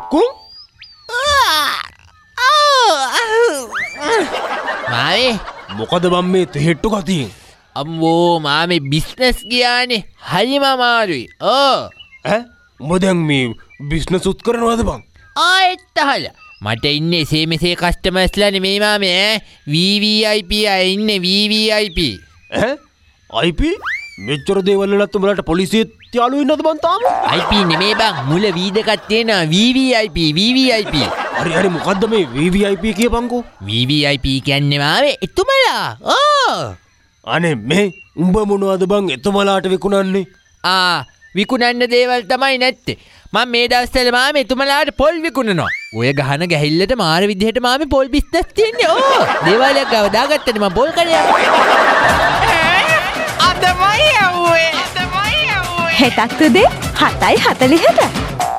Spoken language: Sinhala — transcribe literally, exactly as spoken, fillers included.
කුම් මාමේ මොකද බම් මේ තෙහෙට්ටු කතියෙන්? අම්මෝ මාමේ බිස්නස් ගියානේ හරිම අමාරුයි. ඕ ඈ උඹ දැන් මේ බිස්නස් උත් කරනවද බං? ආයෙත් අහලා මට ඉන්නේ එසේ මෙසේ කස්ටමර්ස්ලා නෙමෙයි මාමේ ඈ වී වී ආයි පී අය ඉන්නේ වී වී ආයි පී. ඈ ආයි පී මෙච්චර දේවල් වලත් උඹලට පොලිසියත් යාළුවෝ ඉන්නවද බං තාම? ආයි පී නෙමෙයි බං මුල වී දෙකක් තියෙනවා වී වී ආයි පී වී වී ආයි පී. හරි හරි මොකද්ද මේ වී වී ආයි පී කියපන්කෝ? වී වී ආයි පී කියන්නේ මාමේ එතුමලා. ඕ අනේ මේ උඹ මොනවද බං එතුමලාට විකුණන්නේ? ආ විකුණන්න දේවල් තමයි නැත්තේ. මම මේ දවස්වල මාමේ එතුමලාට පොල් විකුණනවා. ඔය ගහන ගැහිල්ලට මාර විදිහට මාමේ පොල් බිස්නස් තියෙන්නේ. ඕ දේවාලයක් ගාව දාගත්තනේ මම පොල් කඩයක්. අදමයි යවුවේ. අදමයි යවුවේ. හෙටක් උදේ හතයි හතලිහට